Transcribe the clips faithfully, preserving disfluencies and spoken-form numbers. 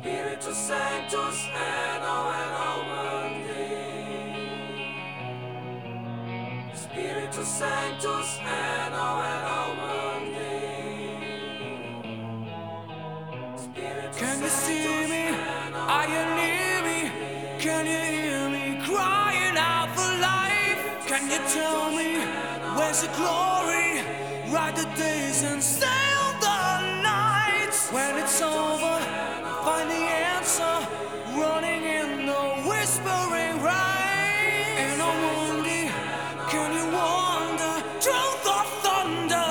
Spiritus Sanctus Anno Anno Mundi. Spiritus Sanctus Anno Anno Mundi. Can you see me? Are you near me? Can you hear me crying out for life? Can you tell me where's the glory? Ride the days and sail the nights. When it's over, find the answer, running in the whispering rain. In a Mundi, can you wander through the thunder?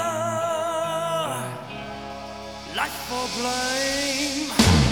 Life for blame.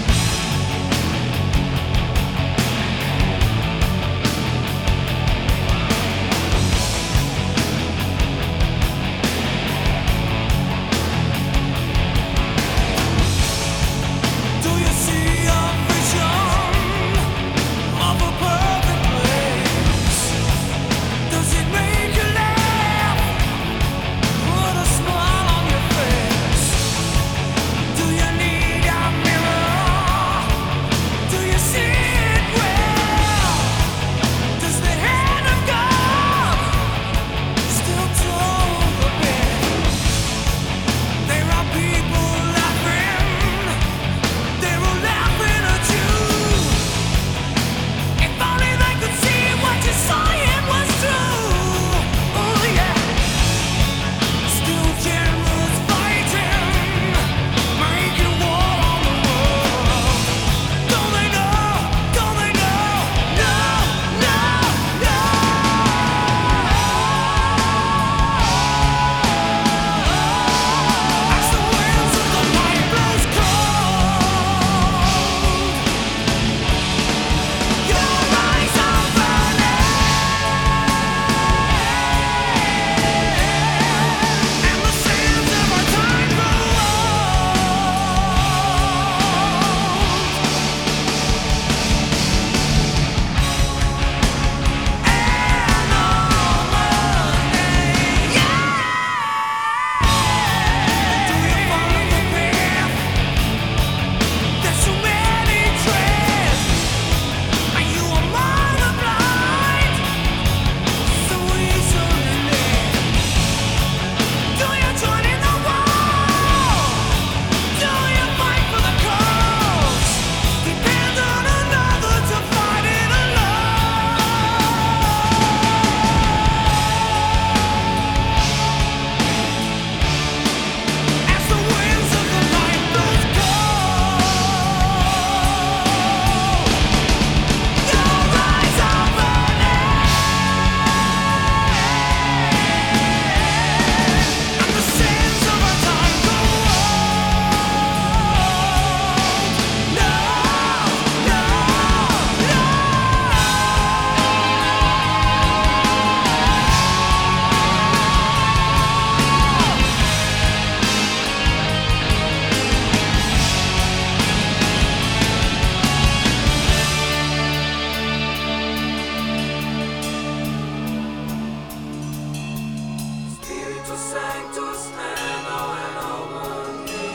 Sanctus Anno Anno Mundi.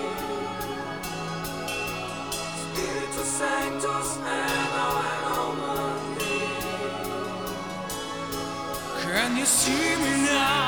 Spiritus Sanctus Anno Anno Mundi. Can you see me now?